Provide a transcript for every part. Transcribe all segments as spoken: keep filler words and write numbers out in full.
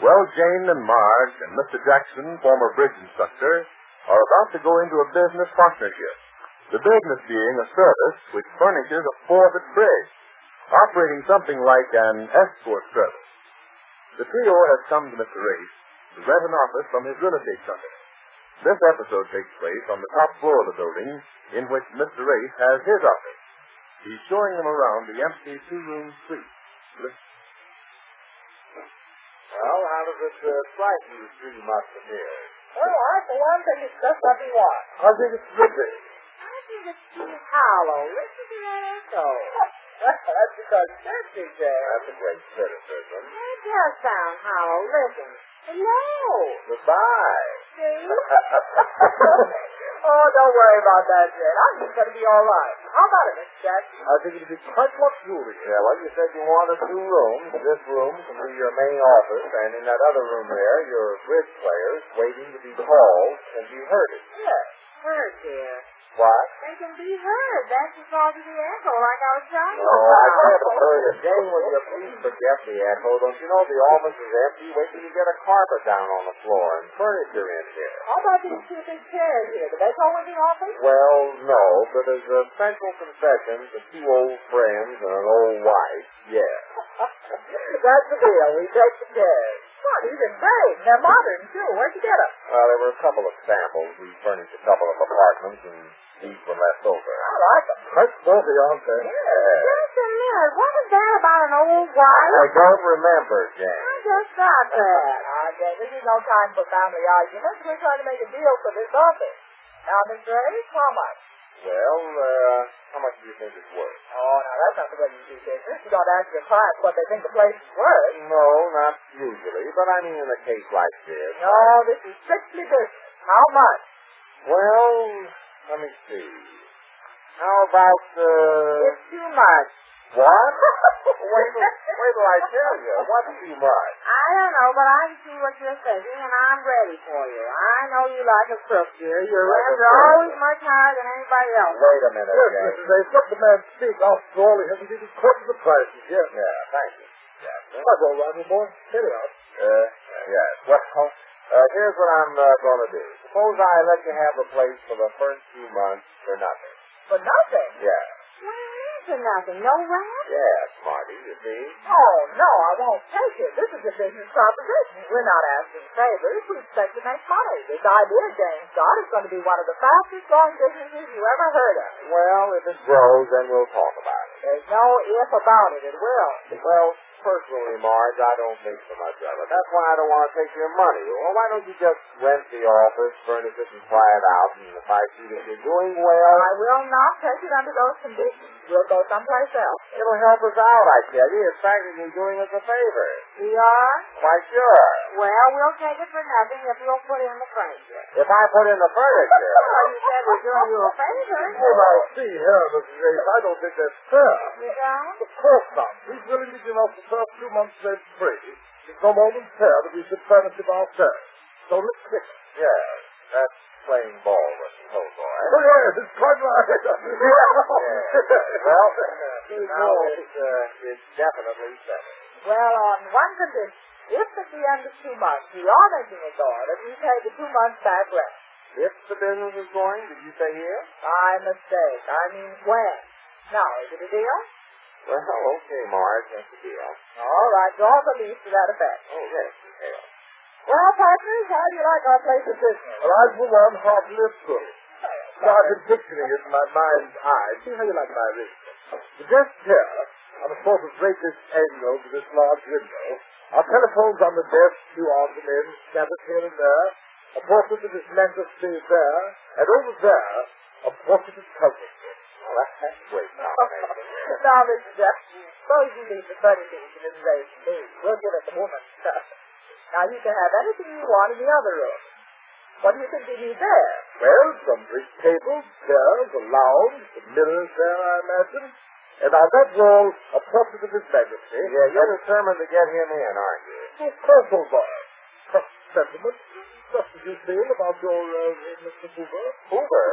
Well, Jane and Marge and Mister Jackson, former bridge instructor, are about to go into a business partnership. The business being a service which furnishes a forfeit bridge, operating something like an escort service. The trio has come to Mister Race to rent an office from his real estate company. This episode takes place on the top floor of the building in which Mister Race has his office. He's showing them around the empty two-room suite. Listen. Well, how does it uh, strike you, three musketeers? Well, I, for one, think it's just what we want. I think it's ripping. I think it's too hollow. Listen to that echo. That's because Churchy said. That's a great criticism. It does sound hollow. Listen. Hello. Goodbye. See? Oh, don't worry about that, Jane. I think it's going to be all right. How about it, Mister Jackson? I think it'd be quite luxurious. Yeah, well, you said you wanted two rooms. This room can be your main office, and in that other room there, your bridge players waiting to be called and be herded. Yes, heard, dear. What? They can be heard. That's because of the echo, like I was telling you. Oh, I haven't heard it. Jane, will you please forget the echo? Don't you know the office is empty? Wait till you get a carpet down on the floor and furniture in here. How about these two big chairs here? Do they go in the office? Well, no, but as a special concession to two old friends and an old wife, yes. That's the deal. We take the chairs. Oh, these are great. They're modern, too. Where'd you get them? Well, there were a couple of samples. We furnished a couple of apartments, and these were left over. I like them. Quite sporty, aren't they? Yeah. Just a minute. What was that about an old wife? I don't remember, Jane. I just got that. Ah, Jane, this is no time for family arguments. We're trying to make a deal for this office. Now, Mister Ace, how much? Well, uh, how much do you think it's worth? Oh, now, that's not the way you do business. You don't ask your clients what they think the place is worth. No, not usually, but I mean in a case like this. No, this is strictly business. How much? Well, let me see. How about, uh... It's too much. What? wait, till, wait till I tell you. What's too much? I don't know, but I can see what you're thinking, and I'm ready for you. I know you like a crook, dear. Your rents are always much higher than anybody else. Wait a minute, Yes, Jane. Missus Ace, let the man speak. After all, he hasn't even quoted the prices yet. Yeah, thank you. Yeah, That's all right, boy. Get it out. Uh, yes. Well, uh, here's what I'm uh, going to do. Suppose I let you have the place for the first few months for nothing. For nothing? Yeah. What do you mean for nothing? No rent? Yeah, Smarty, you see. Oh, no, I won't take it. This is a business proposition. We're not asking favors. We expect to make money. This idea James got is going to be one of the fastest growing businesses you ever heard of. Well, if it grows, then we'll talk about it. There's no if about it. It will. Well, personally, Marge, I don't think so much of it. That's why I don't want to take your money. Well, why don't you just rent the office, furnish it, and try it out, and if I see that you're doing well... I will not take it under those conditions. We'll go someplace else. It'll help us out, I tell you. It's practically doing us a favor. We are? Quite sure. Well, we'll take it for nothing if you'll put in the furniture. If I put in the furniture... Well, you said we're doing you a favor. Oh, now, see here, Missus Ace, I don't think that's fair. You don't? Of course not. He's willing to give us the first two months rent free. It's no more than fair that we should furnish it ourselves. So let's fix it. Yes, that's playing ball with the whole boy. Oh, yes, it's quite right. Well, now it's, uh, it's definitely settled. Well, on one condition. If at the end of two months we are making a go that we pay the two months back rent. If the business is going, did you say here? I mistake. I mean when. Now, is it a deal? Well, okay, Marge, that's a deal. All right, draw the lease to that effect. Oh, yes, detail. Well, partners, how do you like our place of business? Well, I, for one, hardly approve. Now, I've been picturing it in my mind's eye. See how you like my arrangement. The desk here, on a sort of rakish angle to this large window, our telephones on the desk, two arguments scattered here and there, a portrait of His Majesty there, and over there, a portrait of Covington. Well, that's, that's great combination. Now, Mister Jackson, suppose you leave the furnishings to Missus Ace and me. We'll give it the woman's stuff. Now, you can have anything you want in the other room. What do you think we need there? Well, some big tables, chairs, a lounge, some mirrors there, I imagine. And on that wall, a portrait of His Majesty. Yeah, you're determined to get him in, aren't you? Of course, old boy. Sentiment. stuff did you say about your, uh, Mister Hoover? Hoover?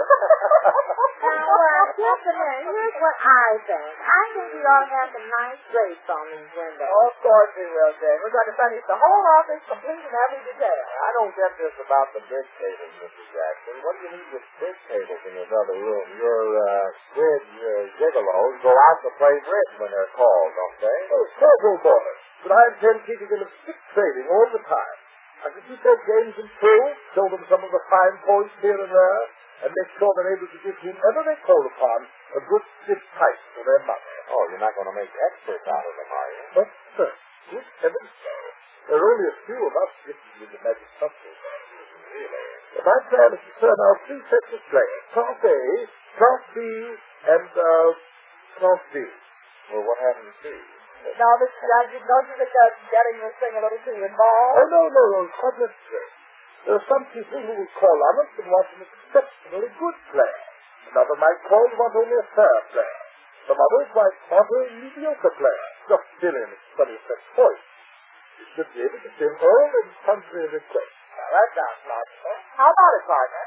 Now, well, just a minute. Here's what I think. I think we ought to have some nice drapes on these windows. Oh, of course we will, Jane. We're going to furnish the whole office complete in every detail. I don't get this about the bridge tables, Mister Jackson. What do you need with bridge tables in this other room? Your, uh, bridge uh, gigolos go out to play bridge when they're called, don't they? Oh, so, boy. But I intend keeping them in strict training all the time. I can keep their games improved, show them some of the fine points here and there, and make sure they're able to give whomever they call upon a good stiff pipe for their money. Oh, you're not going to make experts out of them, are you? But, sir, good heavens, sir. There are only a few of us gifted with the magic substance. Really? But my plan is to turn out three sets of players. Class A, Class B, and, uh, Class D. Well, what happened to see? Now, Mister Jackson, don't you think that's getting this thing a little too involved? Oh, no, no, no, it's not necessary. There are some people who will call on us and want an exceptionally good player. Another might call and want only a fair player. Some others might want a mediocre player, just filling its twenty-six points. You should be able to fill all the country requests. Well, that sounds logical. How about it, partner?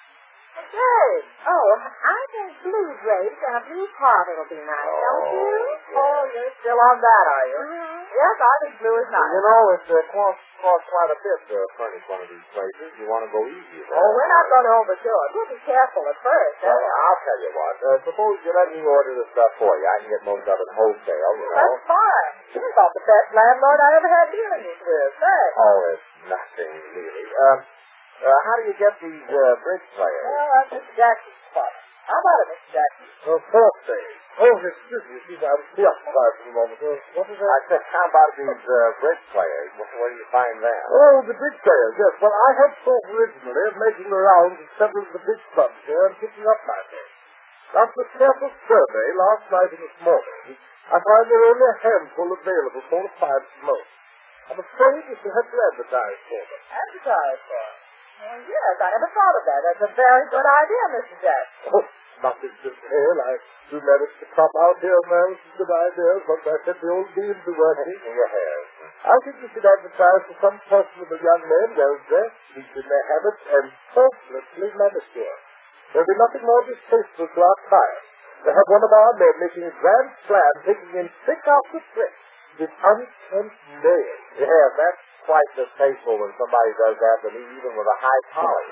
Great. Oh, I think blue drapes and a blue carpet will be nice, Oh, don't you? yeah. Oh, you're still on that, are you? Mm-hmm. Yes, I think blue is nice. You know, it uh, costs, costs quite a bit to furnish one of these places. You want to go easy there. Oh, we're not going to overdo it. We'll be careful at first. Well, I'll tell you what. Uh, suppose you let me order the stuff for you. I can get most of it wholesale, you know. That's fine. You're about the best landlord I ever had dealings with. Thanks. Oh, it's nothing, really. Um, uh, how do you get these uh, bridge players? Well, that's Mister Jackson's spot. How about it, Mister Jackson? Oh, fourth day. Oh, excuse me, excuse me, I was preoccupied for the moment. Uh, what is that? I said, how about these uh, bridge players? Where, where do you find them? Oh, the big players, yes. Well, I had thought originally of making the rounds of several of the big clubs here and picking up my thing. After a careful survey last night and this morning, I find there are only a handful available for the five most. I'm afraid we shall have to advertise for them. Advertise for them? Well, yes, I never thought of that. That's a very good idea, Mister Jackson. Oh, nothing to hail. I do manage to pop out here and there with some good ideas, but I set the old beans to working. Your hair. I think we should advertise for some fashionable young men, well dressed, each in their habits, and faultlessly manicured. There'll be nothing more distasteful to our clients. To have one of our men making a grand slam, taking in thick after thick, with unkempt nails. Yeah, that's quite distasteful when somebody does that to me, even with a high polish.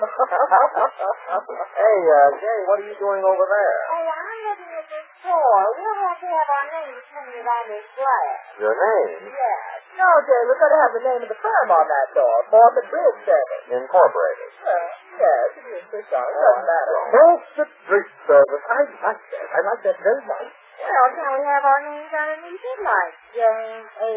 Hey, uh, Jay, what are you doing over there? Oh, I'm looking at this store. We'll have to have our names printed on this glass. Your name? Yes. No, Jay, we're going to have the name of the firm on that door. Morton Bridge Service. Incorporated. Well, yes, if you insist on it. It doesn't matter. Morton Bridge Service. I like that. I like that very much. Well, can we have our names underneath it, like Jane A.,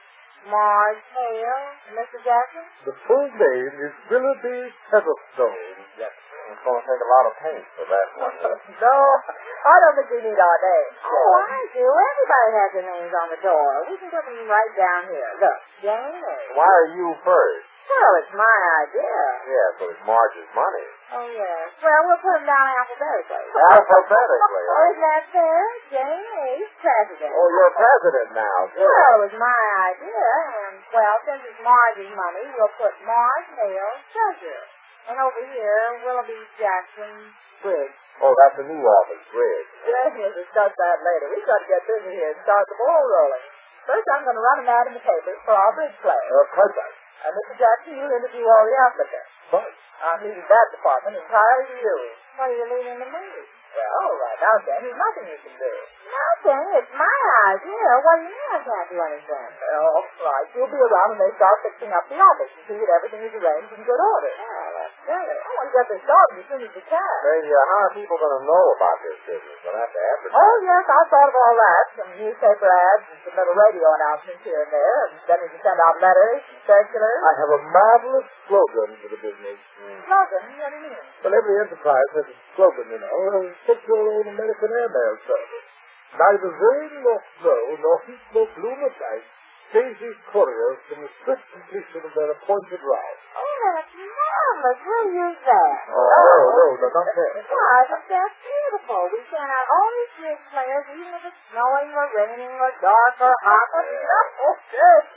Marge Hale, Mister Jackson? The full name is Willoughby Featherstone. Yes. It's going to take a lot of paint for that one. No, I don't think we need our names. Oh, I do. Everybody has their names on the door. We can put them right down here. Look, Jane A. Why are you first? Well, it's my idea. Yeah, but it's Marge's money. Oh, yes. Well, we'll put them down alphabetically. Alphabetically. Oh, isn't that fair? Jane A's president. Oh, you're president now, too. Well, it was my idea, and, well, since it's Marge's money, we'll put Marge Hale treasurer. And over here, Willoughby Jackson Bridge. Oh, that's a new office, Bridge. Yes, we'll discuss that later. We've got to get busy here and start the ball rolling. First, I'm going to run an ad in the papers for our bridge players. Uh, quite right. And Mister Jackson, you'll interview all the applicants. Fine. I'm leaving that department entirely to you. What are you leaving to me? Well, right now, Jane, there's nothing you can do. Nothing? It's my idea. What do you mean I can't do anything? Well, all right. You'll be around when they start fixing up the office and see that everything is arranged in good order. Yeah, that's Really? I want to get this started as soon as we can. Say, uh, how are people going to know about this business? They'll have to advertise. Oh, yes, I thought of all that. Some newspaper ads and some little radio announcements here and there. And then we can send out letters and circulars. I have a marvelous slogan for the business. Slogan? What do you mean? Well, every enterprise has a slogan, you know. Uh, take your own American airmail service. Neither rain nor snow, nor heat nor gloom of night, saves these couriers from the swift completion of their appointed route. Oh, that's marvelous. We'll use that. Oh, no, no, no, not that. Well, I think that's beautiful. We send out all these bridge players, even if it's snowing or raining or dark or hot or oh, good.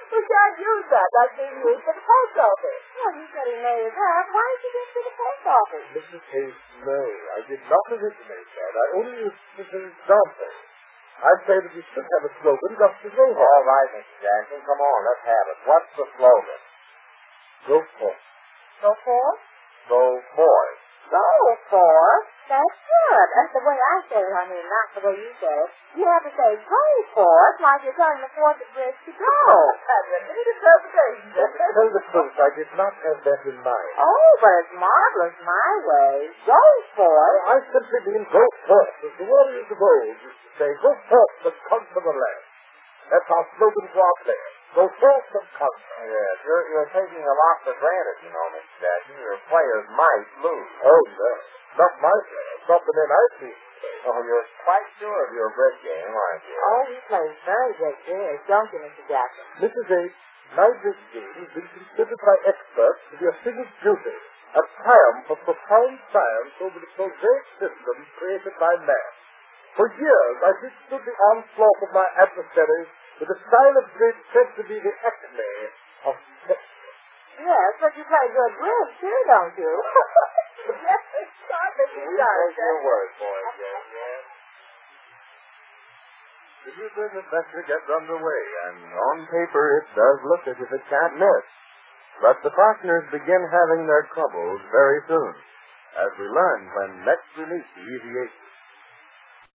We can't use that. That's being used for the post office. Well, you said he made it up. Why did you get to the post office? Missus Hayes, no, I did not originate that. I only used it as an example. I say that we should have a slogan just as they have. All right, Mister Jackson, come on, let's have it. What's the slogan? Go forth. Go forth? Go forth. Go forth? That's good. That's the way I say it, honey, not the way you say it. You have to say go forth like you're telling the fourth bridge to go. That's a neat interpretation. To tell the truth, I did not have that in mind. Oh, but it's marvelous my way. Go forth. I simply mean go forth, as the warriors of old used to say, go forth and conquer the land. That's our slogan for our players. Go forth and conquer. Yes, you're, you're taking a lot for granted, you know, Mister Jackson. Your players might lose. Oh, no. Not my players. Not the men I see. Oh, you're quite sure of your bridge game, aren't you? Oh, he plays very good bridge, don't you, Mister Jackson? Missus H, my bridge game has been considered by experts to be a thing of beauty, a triumph of profound science over the prosaic systems created by man. For years, I withstood the onslaught of my adversaries with a style of bridge said to be the acme of texture. Yes, but you play good bridge, too, don't you? Yes, it's not that you got it. Take your word for it, Jim, yes. The new business venture gets underway, and on paper it does look as if it can't miss. But the partners begin having their troubles very soon, as we learn when next we meet the Easy Eight.